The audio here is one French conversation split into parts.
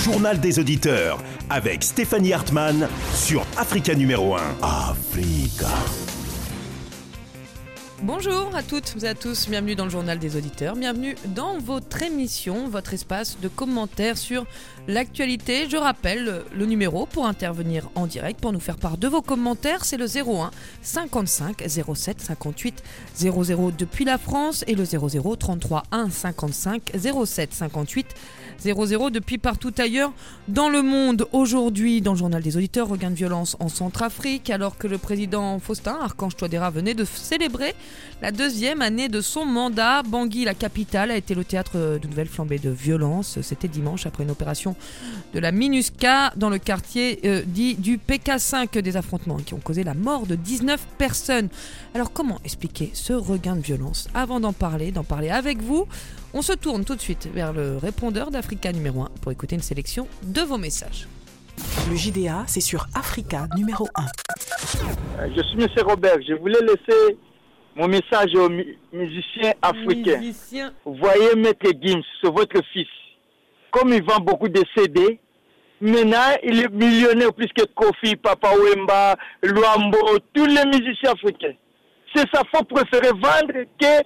journal des auditeurs avec Stéphanie Hartmann sur Africa numéro 1. Africa. Bonjour à toutes et à tous, bienvenue dans le journal des auditeurs, bienvenue dans votre émission, votre espace de commentaires sur l'actualité. Je rappelle le numéro pour intervenir en direct, pour nous faire part de vos commentaires, c'est le 01 55 07 58 00 depuis la France et le 00 33 1 55 07 58 00 depuis partout ailleurs dans le monde. Aujourd'hui, dans le journal des auditeurs, regain de violence en Centrafrique, alors que le président Faustin Archange Touadéra venait de célébrer la deuxième année de son mandat. Bangui, la capitale, a été le théâtre de nouvelles flambées de violence. C'était dimanche après une opération de la MINUSCA dans le quartier dit du PK5, des affrontements qui ont causé la mort de 19 personnes. Alors comment expliquer ce regain de violence ? Avant d'en parler avec vous, on se tourne tout de suite vers le répondeur d'Africa numéro 1 pour écouter une sélection de vos messages. Le JDA, c'est sur Africa numéro 1. Je suis M. Robert. Je voulais laisser mon message aux musiciens africains. Vous voyez, Maître Gims, c'est votre fils. Comme il vend beaucoup de CD, maintenant il est millionnaire plus que Kofi, Papa Wemba, Luambo, tous les musiciens africains. C'est sa faute préférée vendre que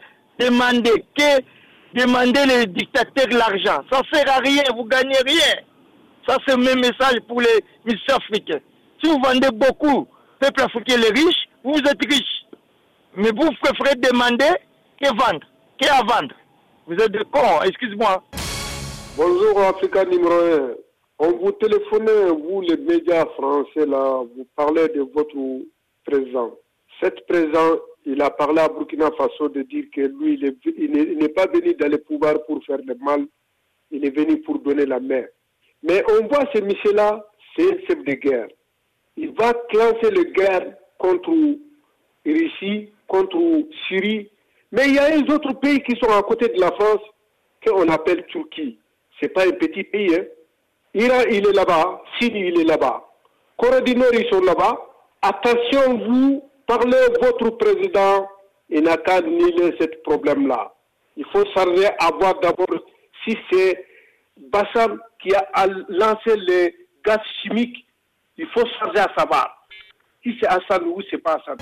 demander les dictateurs l'argent. Ça ne sert à rien, vous ne gagnez rien. Ça, c'est le même message pour les musiciens africains. Si vous vendez beaucoup, le peuple africain est riche, vous êtes riche. Mais vous préférez demander que vendre, qu'à vendre. Vous êtes des cons, excuse-moi. Bonjour Africa numéro 1. On vous téléphonait, vous les médias français là, vous parlez de votre président. Cet président, il a parlé à Burkina Faso de dire que lui, il n'est pas venu dans le pouvoir pour faire le mal, il est venu pour donner la main. Mais on voit ce monsieur-là, c'est un chef de guerre. Il va lancer la guerre contre Russie, contre Syrie. Mais il y a des autres pays qui sont à côté de la France qu'on appelle Turquie. Ce n'est pas un petit pays. Hein. Iran, il est là-bas. Syrie, il est là-bas. Corée du Nord, ils sont là-bas. Attention, vous parlez votre président. Il n'a qu'à nier ce problème-là. Il faut s'arrêter à voir d'abord si c'est Bassam qui a lancé les gaz chimiques. Il faut s'arrêter à savoir si c'est Assad ou c'est pas Assad.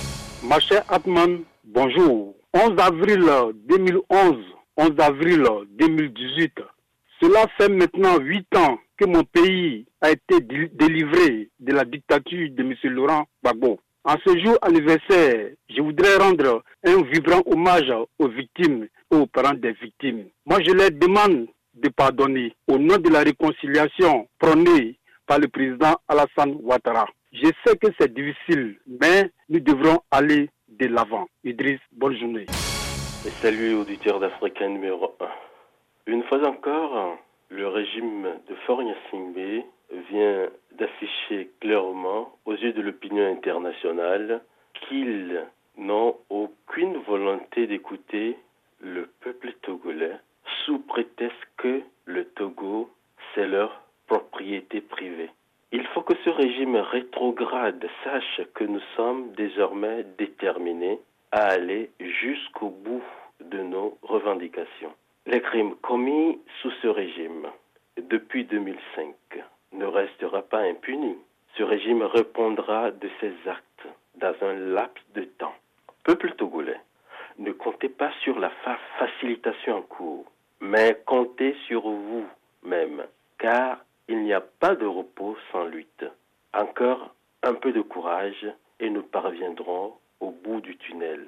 Ma chère Atman, bonjour. 11 avril 2011, 11 avril 2018. Cela fait maintenant 8 ans que mon pays a été délivré de la dictature de M. Laurent Gbagbo. En ce jour anniversaire, je voudrais rendre un vibrant hommage aux victimes et aux parents des victimes. Moi, je leur demande de pardonner au nom de la réconciliation prônée par le président Alassane Ouattara. Je sais que c'est difficile, mais nous devrons aller de l'avant. Idriss, bonne journée. Et salut auditeurs d'Africa numéro 1. Une fois encore, le régime de Faure Gnassingbé vient d'afficher clairement aux yeux de l'opinion internationale qu'ils n'ont aucune volonté d'écouter le peuple togolais sous prétexte que le Togo, c'est leur propriété privée. Il faut que ce régime rétrograde sache que nous sommes désormais déterminés à aller jusqu'au bout de nos revendications. Les crimes commis sous ce régime depuis 2005 ne restera pas impuni. Ce régime répondra de ses actes dans un laps de temps. Peuple togolais, ne comptez pas sur la facilitation en cours, mais comptez sur vous-même, car il n'y a pas de repos sans lutte. Encore un peu de courage et nous parviendrons au bout du tunnel.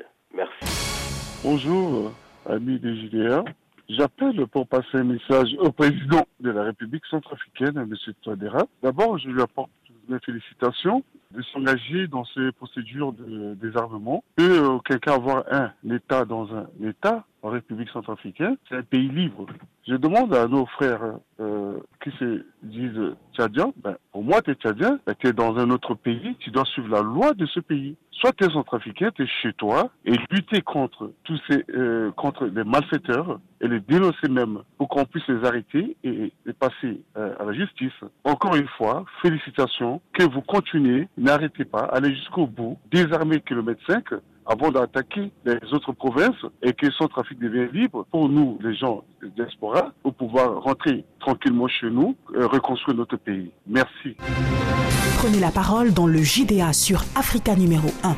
Merci. Bonjour, amis des JDA. J'appelle pour passer un message au président de la République centrafricaine, M. Touadéra. D'abord, je lui apporte mes félicitations de s'engager dans ces procédures de désarmement. Quelqu'un avoir un État dans un État, en République centrafricaine, c'est un pays libre. Je demande à nos frères qui se disent tchadiens, pour moi, tu es tchadien, tu es dans un autre pays, tu dois suivre la loi de ce pays. Soit tu es centrafricain, tu es chez toi, et lutter contre tous contre les malfaiteurs, et les dénoncer même, pour qu'on puisse les arrêter et les passer à la justice. Encore une fois, félicitations, que vous continuez, n'arrêtez pas, allez jusqu'au bout, désarmez kilomètre 5, avant d'attaquer les autres provinces et que Centrafrique devienne libre pour nous, les gens de diaspora, pour pouvoir rentrer tranquillement chez nous, reconstruire notre pays. Merci. Prenez la parole dans le JDA sur Africa numéro 1.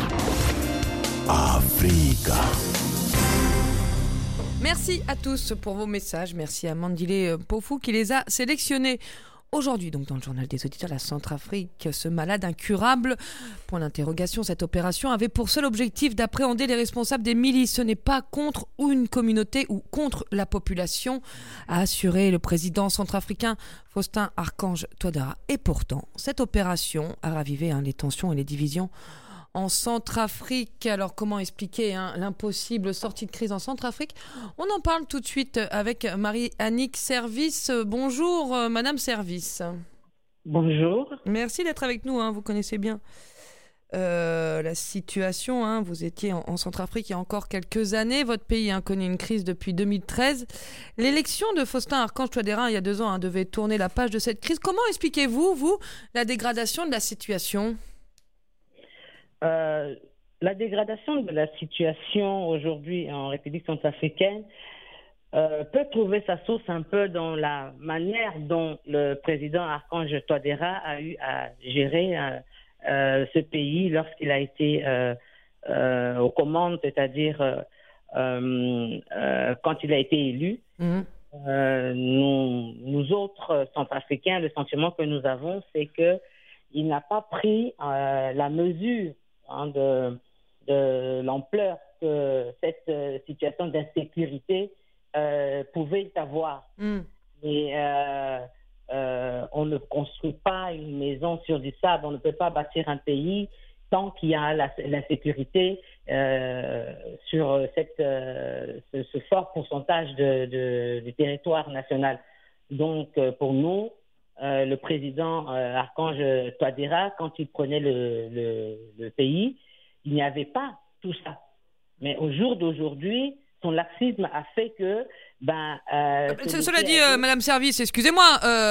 Africa. Merci à tous pour vos messages. Merci à Mandile Pofou qui les a sélectionnés. Aujourd'hui, donc, dans le journal des auditeurs, la Centrafrique, ce malade incurable. Point d'interrogation, cette opération avait pour seul objectif d'appréhender les responsables des milices. Ce n'est pas contre une communauté ou contre la population, a assuré le président centrafricain Faustin Archange Touadéra. Et pourtant, cette opération a ravivé les tensions et les divisions en Centrafrique. Alors, comment expliquer l'impossible sortie de crise en Centrafrique ? On en parle tout de suite avec Marie-Annick Service. Bonjour, Madame Service. Bonjour. Merci d'être avec nous, vous connaissez bien la situation. Vous étiez en Centrafrique il y a encore quelques années. Votre pays connaît une crise depuis 2013. L'élection de Faustin Archange Touadéra, il y a 2 ans, devait tourner la page de cette crise. Comment expliquez-vous, vous, la dégradation de la situation ? La dégradation de la situation aujourd'hui en République centrafricaine peut trouver sa source un peu dans la manière dont le président Archange Touadéra a eu à gérer ce pays lorsqu'il a été aux commandes, c'est-à-dire quand il a été élu. Nous autres Centrafricains, le sentiment que nous avons, c'est qu'il n'a pas pris la mesure de l'ampleur que cette situation d'insécurité pouvait avoir. Et on ne construit pas une maison sur du sable, on ne peut pas bâtir un pays tant qu'il y a l'insécurité sur ce fort pourcentage du territoire national. Donc, pour nous, le président Archange Touadéra, quand il prenait le pays, il n'y avait pas tout ça. Mais au jour d'aujourd'hui, son laxisme a fait que... Cela dit, Madame Service, excusez-moi,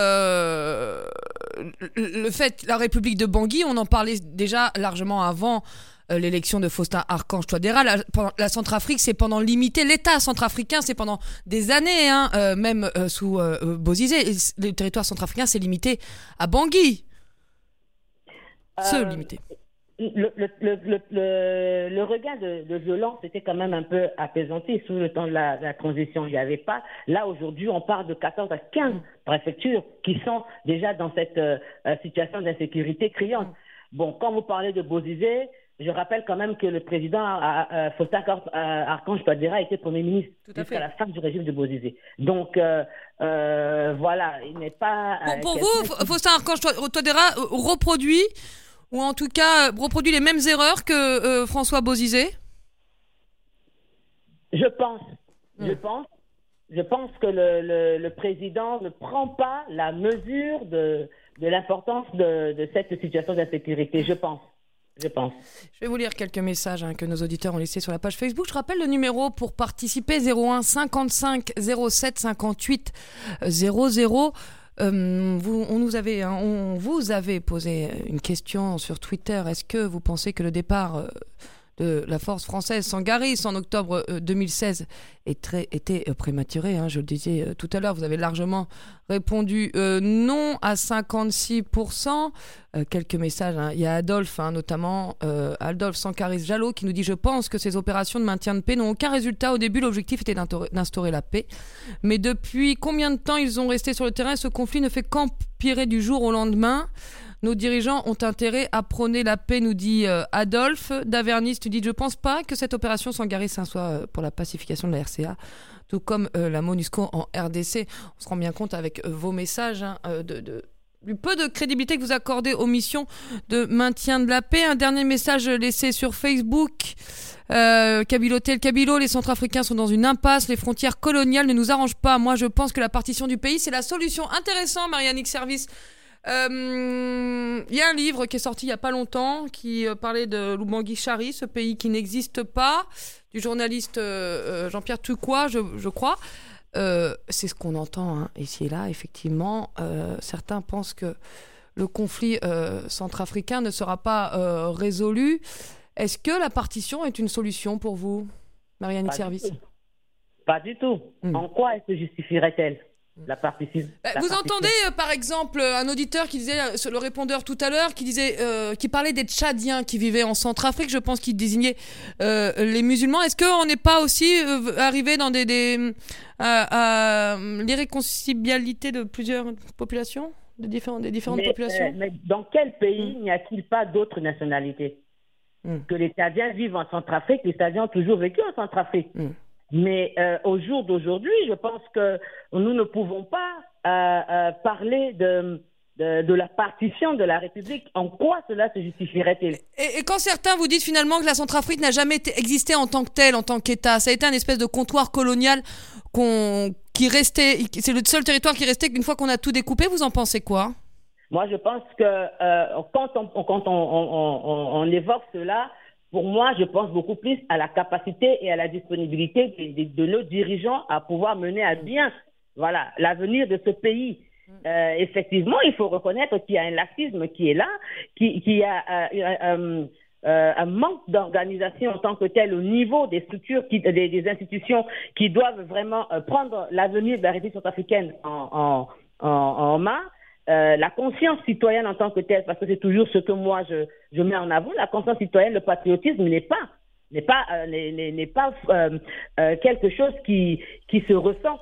le fait, la République de Bangui, on en parlait déjà largement avant l'élection de Faustin Archange Touadéra. La Centrafrique, c'est pendant limité. L'État centrafricain, c'est pendant des années, même sous Bozizé. Le territoire centrafricain, c'est limité à Bangui. Limité. Le regain de violence était quand même un peu apaisanti sous le temps de la transition. Il n'y avait pas. Là, aujourd'hui, on parle de 14 à 15 préfectures qui sont déjà dans cette situation d'insécurité criante. Bon, quand vous parlez de Bozizé, je rappelle quand même que le président Faustin Archange Touadéra était Premier ministre jusqu'à la fin du régime de Bozizé. Donc, voilà, il n'est pas... Pour vous, Faustin Archange Touadéra reproduit, ou en tout cas reproduit les mêmes erreurs que François Bozizé ? Je pense que le président ne prend pas la mesure de l'importance de cette situation d'insécurité. Je pense. Je vais vous lire quelques messages que nos auditeurs ont laissés sur la page Facebook. Je rappelle le numéro pour participer, 01 55 07 58 00. On vous avait posé une question sur Twitter. Est-ce que vous pensez que le départ de la force française Sangaris en octobre 2016 était prématuré, je le disais tout à l'heure. Vous avez largement répondu non à 56%. Quelques messages. Il y a Adolphe, notamment Adolphe Sankaris-Jalot, qui nous dit « Je pense que ces opérations de maintien de paix n'ont aucun résultat. Au début, l'objectif était d'instaurer la paix. Mais depuis combien de temps ils ont resté sur le terrain ? Ce conflit ne fait qu'empirer du jour au lendemain. Nos dirigeants ont intérêt à prôner la paix, nous dit Adolphe. Davernis nous dit « Je ne pense pas que cette opération Sangaris soit pour la pacification de la RCA, tout comme la MONUSCO en RDC. » On se rend bien compte avec vos messages du peu de crédibilité que vous accordez aux missions de maintien de la paix. Un dernier message laissé sur Facebook. Kabilo Tel Kabilo, les Centrafricains sont dans une impasse. Les frontières coloniales ne nous arrangent pas. Moi, je pense que la partition du pays, c'est la solution. Intéressant, Marie-Annick Service. Il y a un livre qui est sorti il n'y a pas longtemps qui parlait de Lubangui Chari, ce pays qui n'existe pas, du journaliste Jean-Pierre Tuquois, je crois. C'est ce qu'on entend ici et là, effectivement. Certains pensent que le conflit centrafricain ne sera pas résolu. Est-ce que la partition est une solution pour vous, Mariannick Service? Pas du tout. En quoi elle se justifierait-elle, la partition? Vous entendez, par exemple, un auditeur qui disait, sur le répondeur tout à l'heure, qui parlait des Tchadiens qui vivaient en Centrafrique. Je pense qu'il désignait les musulmans. Est-ce qu'on n'est pas aussi arrivé dans l'irréconciliabilité de plusieurs populations, des différentes populations? Mais dans quel pays n'y a-t-il pas d'autres nationalités? Que les Tchadiens vivent en Centrafrique, les Tchadiens ont toujours vécu en Centrafrique. Mais au jour d'aujourd'hui, je pense que nous ne pouvons pas parler de la partition de la République. En quoi cela se justifierait-il? Et quand certains vous disent finalement que la Centrafrique n'a jamais existé en tant que telle, en tant qu'État, ça a été un espèce de comptoir colonial qui restait, c'est le seul territoire qui restait une fois qu'on a tout découpé, vous en pensez quoi? Moi, je pense que quand on évoque cela, pour moi, je pense beaucoup plus à la capacité et à la disponibilité de nos dirigeants à pouvoir mener à bien l'avenir de ce pays. Effectivement, il faut reconnaître qu'il y a un laxisme qui est là, qu'il y a un manque d'organisation en tant que tel au niveau des structures, des institutions qui doivent vraiment prendre l'avenir de la République centrafricaine en main. La conscience citoyenne en tant que telle, parce que c'est toujours ce que moi je mets en avant, la conscience citoyenne, le patriotisme n'est pas quelque chose qui se ressent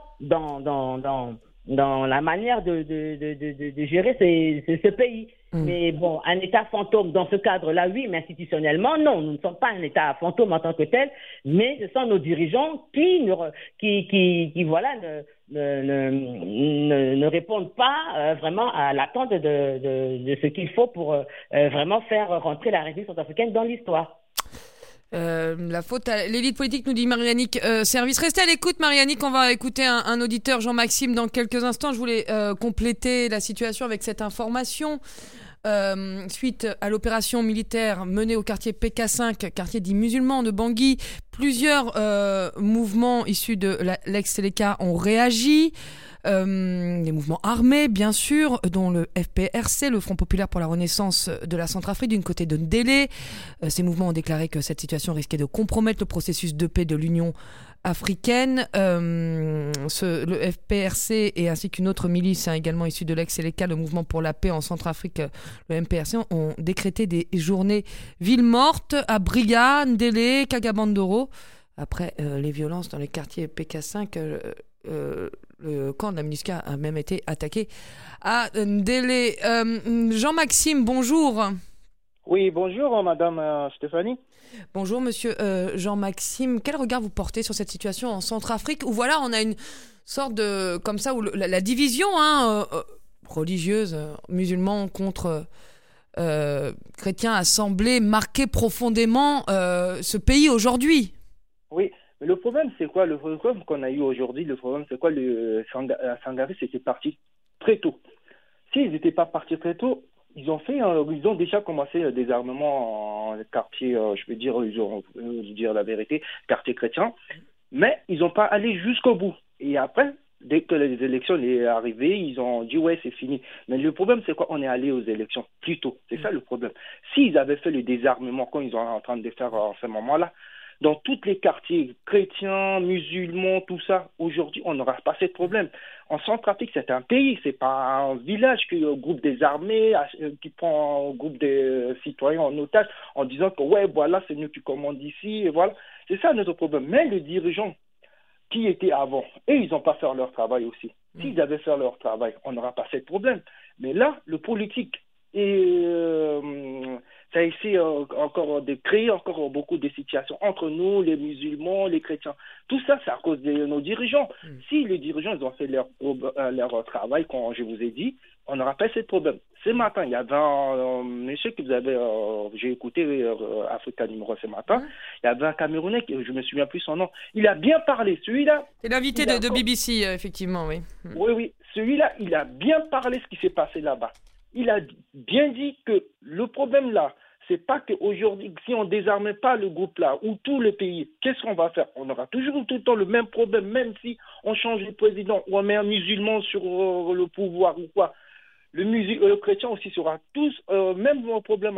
dans la manière de gérer ce pays. Mais bon, un État fantôme dans ce cadre-là, oui, mais institutionnellement, non, nous ne sommes pas un État fantôme en tant que tel, mais ce sont nos dirigeants qui ne répondent pas vraiment à l'attente de ce qu'il faut pour vraiment faire rentrer la République centrafricaine dans l'histoire. La faute à l'élite politique, nous dit Mariannick Service. Restez à l'écoute, Mariannick, on va écouter un auditeur, Jean-Maxime, dans quelques instants. Je voulais compléter la situation avec cette information. Suite à l'opération militaire menée au quartier PK5, quartier dit musulman de Bangui, plusieurs mouvements issus de l'ex-Seleka ont réagi. Des mouvements armés, bien sûr, dont le FPRC, le Front Populaire pour la Renaissance de la Centrafrique, d'une côté de Ndélé. Ces mouvements ont déclaré que cette situation risquait de compromettre le processus de paix de l'Union africaine. Le FPRC et ainsi qu'une autre milice également issue de l'ex-Seleka, le Mouvement pour la paix en Centrafrique, le MPRC, ont décrété des journées villes mortes à Briga, Ndélé, Kagabandoro. Après les violences dans les quartiers PK5, le camp de la MINUSCA a même été attaqué à Ndélé. Jean-Maxime, bonjour. Oui, bonjour Madame Stéphanie. Bonjour Monsieur Jean-Maxime. Quel regard vous portez sur cette situation en Centrafrique où voilà, on a une sorte de comme ça où la division religieuse, musulmans contre chrétiens a semblé marquer profondément ce pays aujourd'hui. Oui. Mais le problème, c'est quoi? Le problème qu'on a eu aujourd'hui, c'est quoi? Sangaré, c'était parti très tôt. S'ils n'étaient pas partis très tôt, ils ont déjà commencé le désarmement en quartier, je peux dire, dire la vérité, quartier chrétien, mais ils n'ont pas allé jusqu'au bout. Et après, dès que les élections sont arrivées, ils ont dit ouais, c'est fini. Mais le problème, c'est quoi? On est allé aux élections plus tôt. C'est ça le problème. S'ils avaient fait le désarmement comme ils sont en train de faire en ce moment-là, dans tous les quartiers chrétiens, musulmans, tout ça, aujourd'hui, on n'aura pas ce problème. En Centrafrique, c'est un pays, c'est pas un village qui groupe des armées, qui prend un groupe des citoyens en otage en disant que ouais, voilà, c'est nous qui commandons ici, et voilà. C'est ça notre problème. Mais les dirigeants qui étaient avant, et ils n'ont pas fait leur travail aussi. S'ils avaient fait leur travail, on n'aura pas ce problème. Mais là, le politique ça essaie encore de créer encore beaucoup de situations entre nous, les musulmans, les chrétiens. Tout ça, c'est à cause de nos dirigeants. Si les dirigeants ils ont fait leur travail, comme je vous ai dit, on n'aura pas ce problème. Ce matin, il y avait un monsieur que vous avez, j'ai écouté Africa Numéro ce matin, il y avait un Camerounais, je me souviens plus son nom, il a bien parlé, celui-là. C'est l'invité de BBC, effectivement, oui. Oui, celui-là, il a bien parlé ce qui s'est passé là-bas. Il a bien dit que le problème là, c'est pas qu'aujourd'hui, si on ne désarme pas le groupe là, ou tout le pays, qu'est-ce qu'on va faire? On aura toujours tout le temps le même problème, même si on change le président ou on met un musulman sur le pouvoir ou quoi. Le chrétien aussi sera tous même problème encore.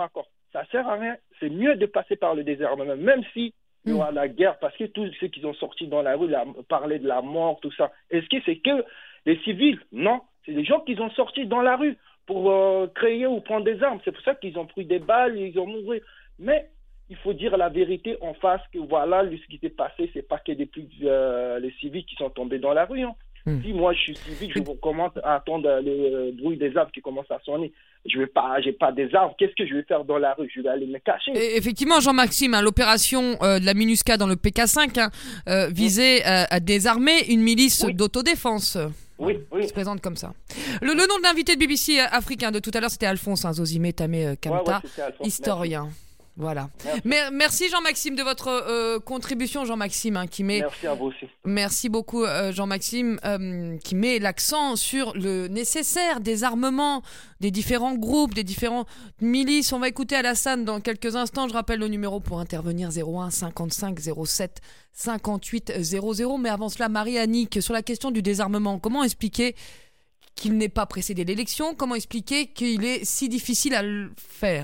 ça sert à rien. C'est mieux de passer par le désarmement, même si il y aura la guerre, parce que tous ceux qui sont sortis dans la rue parlaient de la mort, tout ça. Est-ce que c'est que les civils? Non, c'est les gens qui sont sortis dans la rue pour créer ou prendre des armes. C'est pour ça qu'ils ont pris des balles, ils ont mouru. Mais il faut dire la vérité en face, que voilà, ce qui s'est passé, c'est pas que les civils qui sont tombés dans la rue. Hein. Si moi je suis civil, je commence à attendre le bruit des armes qui commencent à sonner. J'ai pas des armes. Qu'est-ce que je vais faire dans la rue? Je vais aller me cacher. Et effectivement, Jean-Maxime, l'opération de la MINUSCA dans le PK5 visait à désarmer une milice d'autodéfense. Oui. Qui se présente comme ça. Le nom de l'invité de BBC africain de tout à l'heure, c'était Alphonse Zozime Tamé Kamta, historien. Merci. Voilà. Merci Jean-Maxime de votre contribution, Jean-Maxime, qui met. Merci à vous aussi. Merci beaucoup Jean-Maxime, qui met l'accent sur le nécessaire désarmement des différents groupes, des différentes milices. On va écouter Alassane dans quelques instants. Je rappelle le numéro pour intervenir 01 55 07 58 00. Mais avant cela, Marie-Annick, sur la question du désarmement, comment expliquer qu'il n'ait pas précédé l'élection? Comment expliquer qu'il est si difficile à le faire?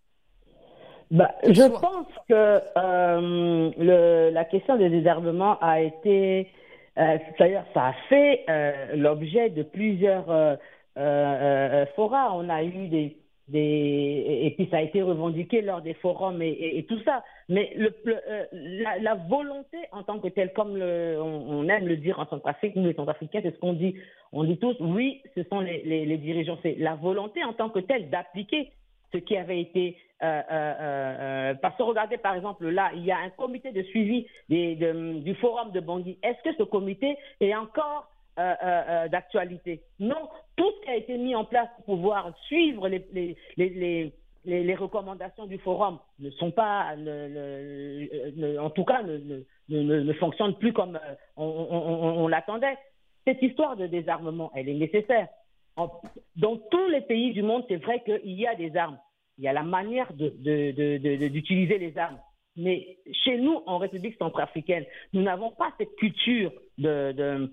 Je pense que la question des désarmements a été, c'est-à-dire ça a fait l'objet de plusieurs forats. On a eu et puis ça a été revendiqué lors des forums et tout ça. Mais la volonté en tant que telle, comme on aime le dire en Centrafrique, nous les Centrafricains, c'est ce qu'on dit. On dit tous, oui, ce sont les dirigeants. C'est la volonté en tant que telle d'appliquer ce qui avait été parce que regardez par exemple là, il y a un comité de suivi du forum de Bangui. Est-ce que ce comité est encore d'actualité? Non, tout ce qui a été mis en place pour pouvoir suivre les recommandations du forum ne sont pas, en tout cas, ne fonctionnent plus comme on l'attendait. Cette histoire de désarmement, elle est nécessaire. Dans tous les pays du monde, c'est vrai qu'il y a des armes. Il y a la manière d'utiliser les armes. Mais chez nous, en République centrafricaine, nous n'avons pas cette culture d'armes.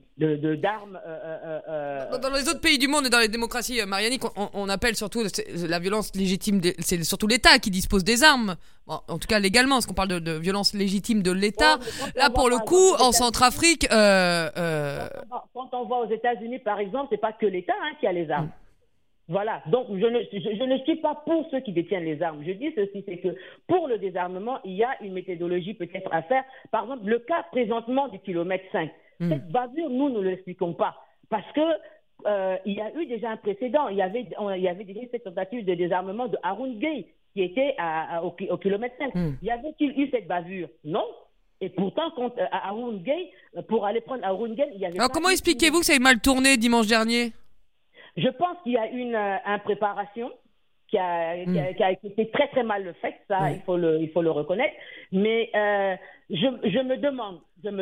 Dans les autres pays du monde et dans les démocraties, Marie-Annick, on appelle surtout la violence légitime, c'est surtout l'État qui dispose des armes. Bon, en tout cas légalement, parce qu'on parle de violence légitime de l'État. Là, pour le coup, en Centrafrique... Quand on va aux États-Unis, par exemple, c'est pas que l'État qui a les armes. Voilà, donc je ne suis pas pour ceux qui détiennent les armes. Je dis ceci, c'est que pour le désarmement, il y a une méthodologie peut-être à faire. Par exemple, le cas présentement du kilomètre 5. Cette bavure, nous ne l'expliquons pas. Parce que il y a eu déjà un précédent. Il y avait déjà cette tentative de désarmement de Haroun Gueye qui était au kilomètre 5. Y avait-il eu cette bavure? Non. Et pourtant, à Haroun Gueye, pour aller prendre Haroun Gueye, il y avait... Alors comment expliquez-vous que ça ait mal tourné dimanche dernier? Je pense qu'il y a une impréparation qui a été très très mal faite, ça il faut le reconnaître. Mais je me demande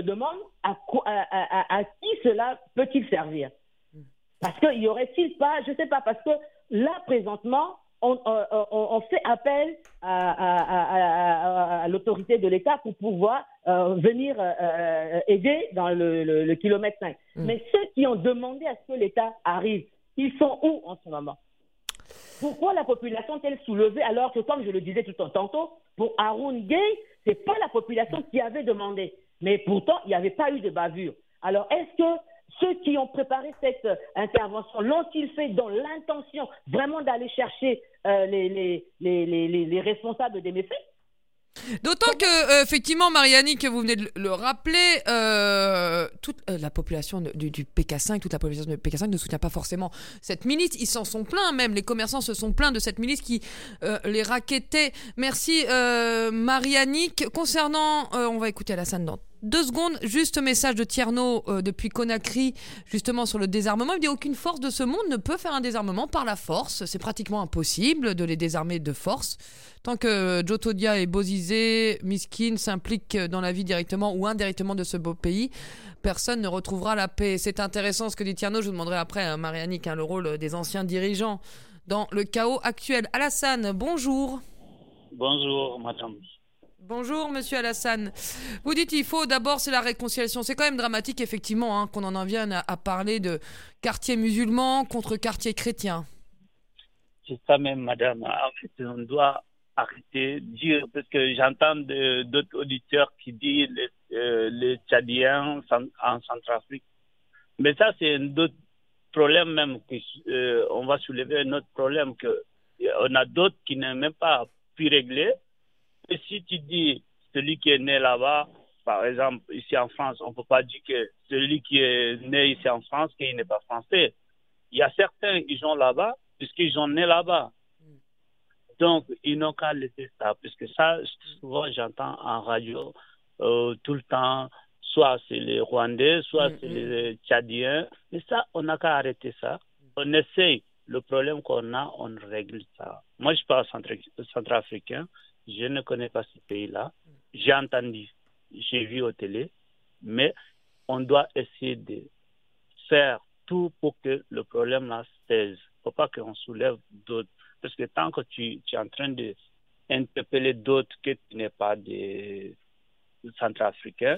à qui cela peut-il servir? Parce qu'il y aurait-il pas, je sais pas, parce que là présentement on fait appel à l'autorité de l'État pour pouvoir venir aider dans le kilomètre 5. Mais ceux qui ont demandé à ce que l'État arrive, ils sont où en ce moment? Pourquoi la population est-elle soulevée alors que, comme je le disais tantôt, pour Haroun Gueye, ce n'est pas la population qui avait demandé. Mais pourtant, il n'y avait pas eu de bavure. Alors, est-ce que ceux qui ont préparé cette intervention l'ont-ils fait dans l'intention vraiment d'aller chercher les responsables des méfaits? D'autant que, effectivement, Marie-Annick, vous venez de le rappeler, toute la population du PK5, toute la population du PK5 ne soutient pas forcément cette milice. Ils s'en sont plaints même, les commerçants se sont plaints de cette milice qui les rackettait. Merci Marie-Annick. Concernant, on va écouter Alassane dans 2 secondes, juste message de Tierno depuis Conakry, justement sur le désarmement. Il dit aucune force de ce monde ne peut faire un désarmement par la force. C'est pratiquement impossible de les désarmer de force. Tant que Jotodia et Bozizé, Miskin s'impliquent dans la vie directement ou indirectement de ce beau pays, personne ne retrouvera la paix. C'est intéressant ce que dit Tierno. Je vous demanderai après, Marie-Annick, le rôle des anciens dirigeants dans le chaos actuel. Alassane, bonjour. Bonjour, madame. Bonjour, monsieur Alassane. Vous dites qu'il faut d'abord, c'est la réconciliation. C'est quand même dramatique, effectivement, qu'on en vienne à parler de quartier musulman contre quartier chrétien. C'est ça même, madame. En fait, on doit arrêter de dire, parce que j'entends d'autres auditeurs qui disent les Tchadiens en Centrafrique. Mais ça, c'est un autre problème même. On va soulever un autre problème qu'on a d'autres qui n'ont même pas pu régler. Et si tu dis celui qui est né là-bas, par exemple, ici en France, on ne peut pas dire que celui qui est né ici en France, qu'il n'est pas français. Il y a certains qui sont là-bas, puisqu'ils sont nés là-bas. Donc, ils n'ont qu'à laisser ça, puisque ça, souvent, j'entends en radio tout le temps, soit c'est les Rwandais, soit c'est les Tchadiens. Mais ça, on n'a qu'à arrêter ça. On essaye. Le problème qu'on a, on règle ça. Moi, je parle centrafricain. Je ne connais pas ce pays-là. J'ai entendu, j'ai vu au télé. Mais on doit essayer de faire tout pour que le problème-là cesse. Il ne faut pas qu'on soulève d'autres. Parce que tant que tu es en train d'interpeller d'autres que tu n'es pas des Centrafricains,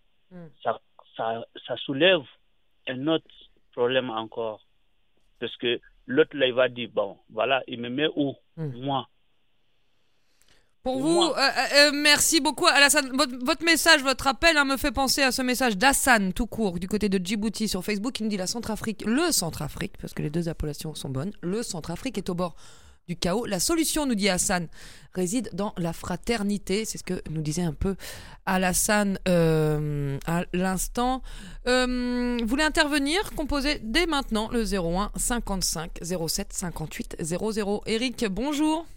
ça soulève un autre problème encore. Parce que l'autre, là, il va dire, bon, voilà, il me met où? Moi. Pour vous, merci beaucoup Alassane. Votre message, votre appel me fait penser à ce message d'Hassan tout court du côté de Djibouti sur Facebook qui nous dit le Centrafrique, parce que les deux appellations sont bonnes, le Centrafrique est au bord du chaos. La solution, nous dit Hassan, réside dans la fraternité. C'est ce que nous disait un peu Alassane à l'instant. Vous voulez intervenir? Composez dès maintenant le 01 55 07 58 00. Eric, bonjour.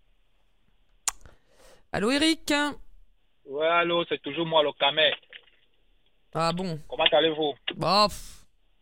Allô Eric? Ouais, allô, c'est toujours moi le Camé. Ah bon? Comment allez-vous? Bof.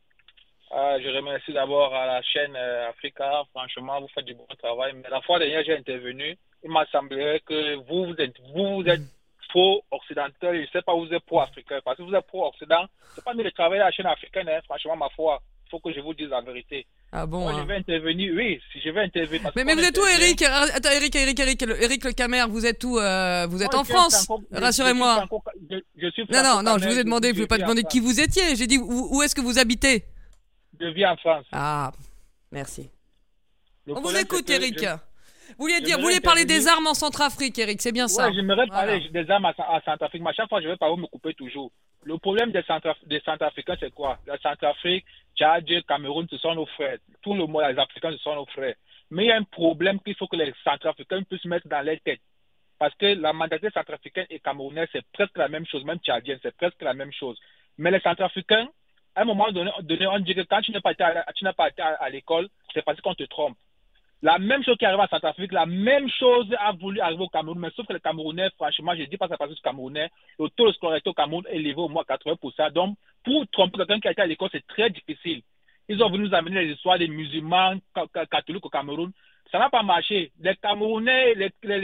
Je remercie d'abord à la chaîne Africa. Franchement, vous faites du bon travail. Mais la fois dernière, j'ai intervenu. Il m'a semblé que vous êtes pro-occidental. Je ne sais pas, vous êtes pro-africain. Parce que vous êtes pro-occident. C'est pas mieux de travailler à la chaîne africaine. Hein. Franchement, ma foi, il faut que je vous dise la vérité. Ah bon? Moi, je vais intervenir. Oui, si je vais intervenir. Mais vous êtes où, Eric? Attends, Eric Le Camer, vous êtes où? Vous êtes en France? Rassurez-moi. Je suis non, je vous ai demandé, je ne vous ai pas demandé qui vous étiez. J'ai dit, où est-ce que vous habitez? Je vis en France. Ah, merci. On vous écoute, Eric. Vous vouliez parler des armes en Centrafrique, Eric, c'est bien ça? Oui, j'aimerais parler des armes en Centrafrique, mais à chaque fois, je vais pas me couper toujours. Le problème des Centrafricains, c'est quoi? La Centrafrique, Tchad, Cameroun, ce sont nos frères. Tout le monde, les Africains, ce sont nos frères. Mais il y a un problème qu'il faut que les Centrafricains puissent mettre dans leur tête. Parce que la mentalité centrafricaine et camerounaise, c'est presque la même chose, même tchadienne, c'est presque la même chose. Mais les Centrafricains, à un moment donné, on dit que quand tu n'as pas été à l'école, c'est parce qu'on te trompe. La même chose qui arrive à Centrafrique, la même chose a voulu arriver au Cameroun, mais sauf que les Camerounais, franchement, je ne dis pas ça parce que les Camerounais, le taux de scolarité au Cameroun est élevé au moins 80%. Donc, pour tromper quelqu'un qui a été à l'école, c'est très difficile. Ils ont voulu nous amener les histoires des musulmans catholiques au Cameroun. Ça n'a pas marché. Les Camerounais,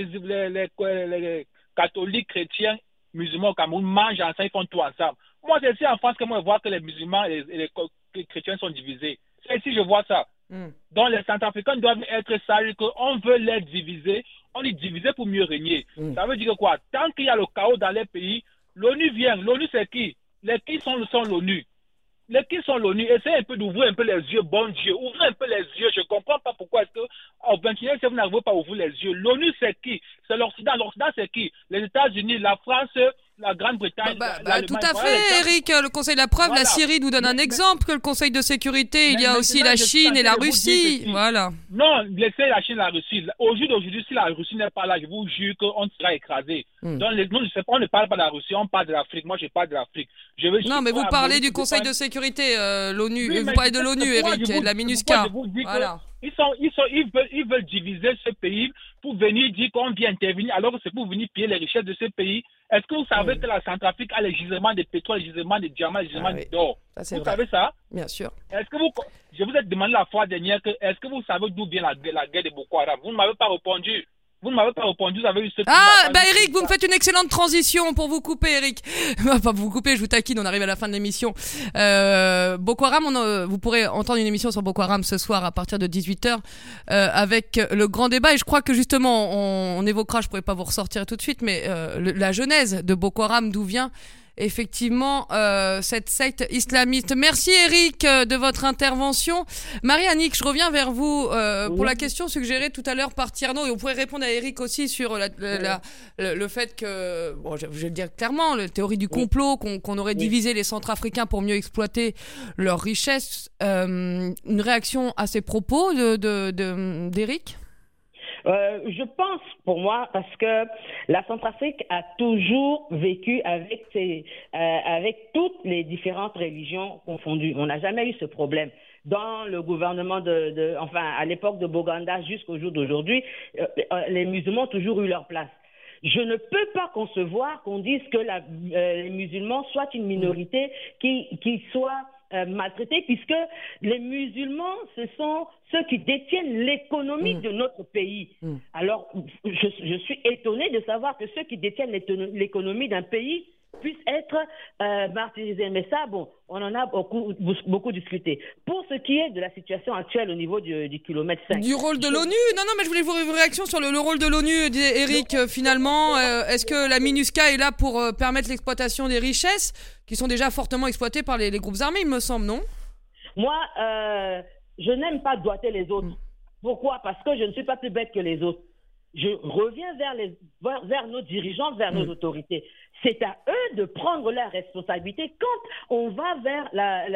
les catholiques, chrétiens, musulmans au Cameroun mangent ensemble, ils font tout ensemble. Moi, c'est ici en France que moi, je vois que les musulmans et les chrétiens sont divisés. C'est ici que je vois ça. Donc, les Centrafricains doivent être sages qu'on veut les diviser. On les divise pour mieux régner. Ça veut dire quoi? Tant qu'il y a le chaos dans les pays, l'ONU vient. L'ONU, c'est qui? Les qui sont l'ONU? Les qui sont l'ONU? Essayez un peu d'ouvrir un peu les yeux, bon Dieu. Ouvrez un peu les yeux. Je ne comprends pas pourquoi est-ce qu'au 21e siècle, vous n'arrivez pas à ouvrir les yeux. L'ONU, c'est qui? C'est l'Occident. L'Occident, c'est qui? Les États-Unis, la France, la Grande-Bretagne. Tout à fait, Eric. Le Conseil de la preuve, la Syrie nous donne un exemple que le Conseil de sécurité. Il y a aussi la Chine et la Russie. Voilà. Non, laissez la Chine et la Russie. Au jour d'aujourd'hui, si la Russie n'est pas là, je vous jure qu'on sera écrasé. Donc, non, je sais pas, on ne parle pas de la Russie, on parle de l'Afrique. Moi, je parle de l'Afrique. Non, mais vous parlez du Conseil de sécurité, l'ONU. Vous parlez de l'ONU, Eric, et de la MINUSCA. Voilà. Ils veulent diviser ce pays pour venir dire qu'on vient intervenir alors que c'est pour venir piller les richesses de ce pays. Est-ce que vous savez que la Centrafrique a les gisements de pétrole, les gisements de diamants, les gisements d'or? Vous savez ça? Bien sûr. Est-ce que je vous ai demandé la fois dernière est-ce que vous savez d'où vient la guerre de Boko Haram? Vous ne m'avez pas répondu. Vous avez eu ce... Eric, vous me faites une excellente transition pour vous couper, Eric. Enfin, vous couper, je vous taquine, on arrive à la fin de l'émission. Boko Haram, vous pourrez entendre une émission sur Boko Haram ce soir à partir de 18h avec le grand débat. Et je crois que justement, on évoquera, je pourrais pas vous ressortir tout de suite, mais la genèse de Boko Haram, d'où vient. effectivement cette secte islamiste. Merci Eric de votre intervention. Marie-Annick, je reviens vers vous pour la question suggérée tout à l'heure par Tierno, et on pourrait répondre à Eric aussi sur le fait que, bon, je vais le dire clairement, la théorie du complot, qu'on aurait divisé les Centrafricains pour mieux exploiter leurs richesses. Une réaction à ces propos d'Eric ? Je pense, pour moi, parce que la Centrafrique a toujours vécu avec toutes les différentes religions confondues. On n'a jamais eu ce problème. Dans le gouvernement à l'époque de Boganda jusqu'au jour d'aujourd'hui, les musulmans ont toujours eu leur place. Je ne peux pas concevoir qu'on dise que les musulmans soient une minorité qui soit maltraités, puisque les musulmans, ce sont ceux qui détiennent l'économie de notre pays. Alors, je suis étonnée de savoir que ceux qui détiennent l'économie d'un pays puissent être martyrisés. Mais ça, bon, on en a beaucoup discuté. Pour ce qui est de la situation actuelle au niveau du kilomètre 5. Du rôle de l'ONU ? Non, mais je voulais vous une réaction sur le rôle de l'ONU, Eric, finalement. Est-ce que la MINUSCA est là pour permettre l'exploitation des richesses qui sont déjà fortement exploitées par les groupes armés, il me semble, non ? Moi, je n'aime pas doiter les autres. Pourquoi ? Parce que je ne suis pas plus bête que les autres. Je reviens vers nos dirigeants, vers nos autorités. C'est à eux de prendre leurs responsabilités quand on va vers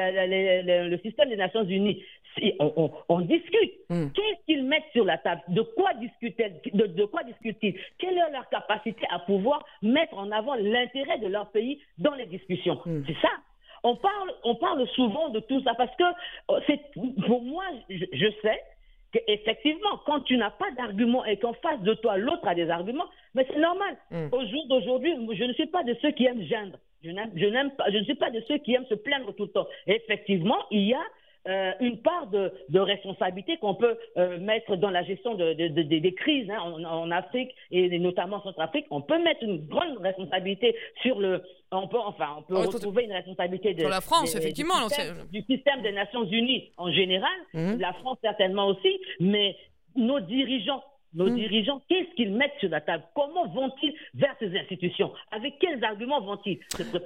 le système des Nations Unies. On discute. Qu'est-ce qu'ils mettent sur la table ? De quoi discutent-ils ? Quelle est leur capacité à pouvoir mettre en avant l'intérêt de leur pays dans les discussions ? C'est ça. On parle souvent de tout ça parce que pour moi, je sais qu'effectivement, quand tu n'as pas d'arguments et qu'en face de toi, l'autre a des arguments, mais c'est normal. Au jour d'aujourd'hui, je ne suis pas de ceux qui aiment geindre. Je ne suis pas de ceux qui aiment se plaindre tout le temps. Et effectivement, il y a une part de responsabilité qu'on peut mettre dans la gestion des crises en Afrique et notamment en Centrafrique. On peut mettre une grande responsabilité on peut retrouver une responsabilité sur la France, effectivement, du système des Nations Unies en général, la France certainement aussi, mais nos dirigeants, qu'est-ce qu'ils mettent sur la table ? Comment vont-ils vers ces institutions ? Avec quels arguments vont-ils se préparer ?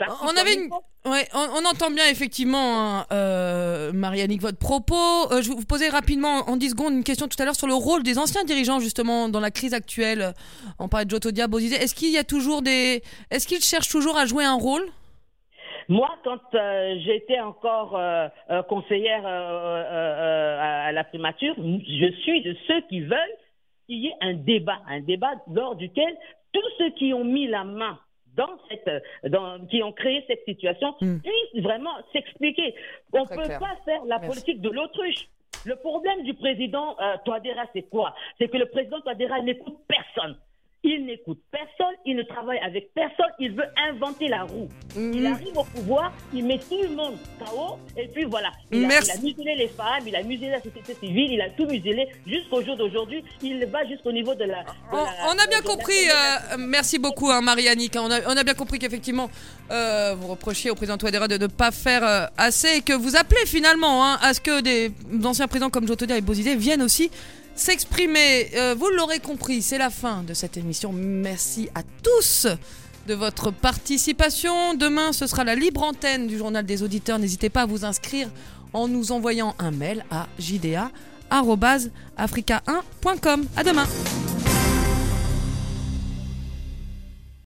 On entend bien effectivement, Marie-Annick, votre propos. Je vais vous poser rapidement, en 10 secondes, une question tout à l'heure sur le rôle des anciens dirigeants, justement, dans la crise actuelle. On parlait de Jotodia, Bozizé. Est-ce qu'ils cherchent toujours à jouer un rôle ? Moi, quand j'étais encore conseillère à la primature, je suis de ceux qui veulent qu'il y ait un débat lors duquel tous ceux qui ont mis la main qui ont créé cette situation puissent vraiment s'expliquer. On ne peut pas faire la politique de l'autruche. Le problème du président Touadéra, c'est quoi ? C'est que le président Touadéra n'écoute personne. Il n'écoute personne, il ne travaille avec personne, il veut inventer la roue. Il arrive au pouvoir, il met tout le monde KO, et puis voilà. Il a muselé les femmes, il a muselé la société civile, il a tout muselé jusqu'au jour d'aujourd'hui. Il va jusqu'au niveau de la... On a bien compris, merci beaucoup Marie-Annick. On a bien compris qu'effectivement, vous reprochiez au président Touadéra de ne pas faire assez, et que vous appelez finalement à ce que des anciens présidents comme Jotodia et Bozizé viennent aussi s'exprimer. Vous l'aurez compris, c'est la fin de cette émission. Merci à tous de votre participation. Demain, ce sera la libre antenne du Journal des Auditeurs. N'hésitez pas à vous inscrire en nous envoyant un mail à jda@africa1.com. À demain.